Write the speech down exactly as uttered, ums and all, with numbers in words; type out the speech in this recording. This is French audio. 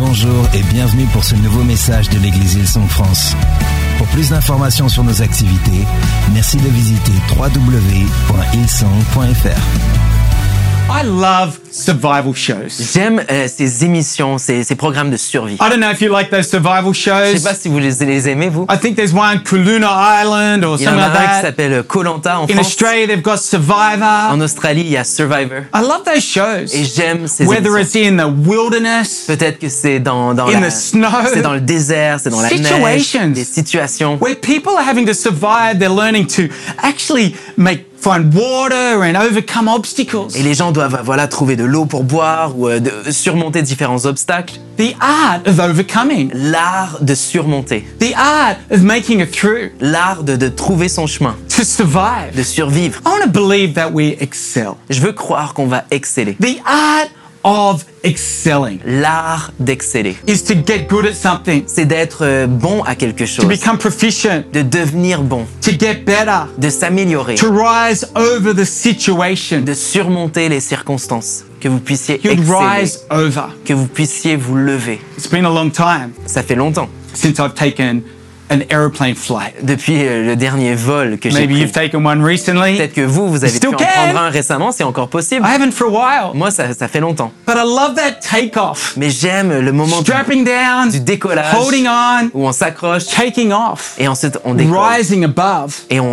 bonjour et bienvenue pour ce nouveau message de l'Église Hillsong France. Pour plus d'informations sur nos activités, merci de visiter w w w point hillsong point f r. I love survival shows. J'aime euh, ces émissions, ces, ces programmes de survie. I don't know if you like those survival Je shows. sais pas si vous les, les aimez, vous. I think there's one, Kuluna Island or Il y en something a like un qui that. s'appelle Koh Lanta en In France. Australia, they've got Survivor. En Australie, il y a Survivor. I love those shows. Et j'aime ces Whether émissions. it's in the wilderness, Peut-être que c'est dans, dans, in la, the snow, c'est dans le désert, c'est dans la neige, Situations. des situations. where people are having to survive, they're learning to actually make find water and overcome obstacles. Et les gens doivent voilà, trouver de l'eau pour boire ou euh, de, surmonter différents obstacles. The art of overcoming. L'art de surmonter. The art of making it through. L'art de, de trouver son chemin, To survive. de survivre. I want to believe that we excel. Je veux croire qu'on va exceller. The art of excelling L'art d'exceller, is to get good at something, c'est d'être euh, bon à quelque to chose, become proficient, de devenir bon, to get better, de s'améliorer, to rise over the situation. de surmonter les circonstances, que vous puissiez You'd exceller, rise over. que vous puissiez vous lever. It's been a long time Ça fait longtemps, since I've taken an aeroplane flight. depuis euh, le dernier vol que j'ai Maybe pris. you've taken one recently. Peut-être que vous, vous avez pu Still en can. prendre un récemment, c'est encore possible. I haven't for a while. Moi, ça, ça fait longtemps. But I love that takeoff. Mais j'aime le moment du, Strapping down, du décollage, holding on, où on s'accroche taking off, et ensuite on décolle. rising above. Et on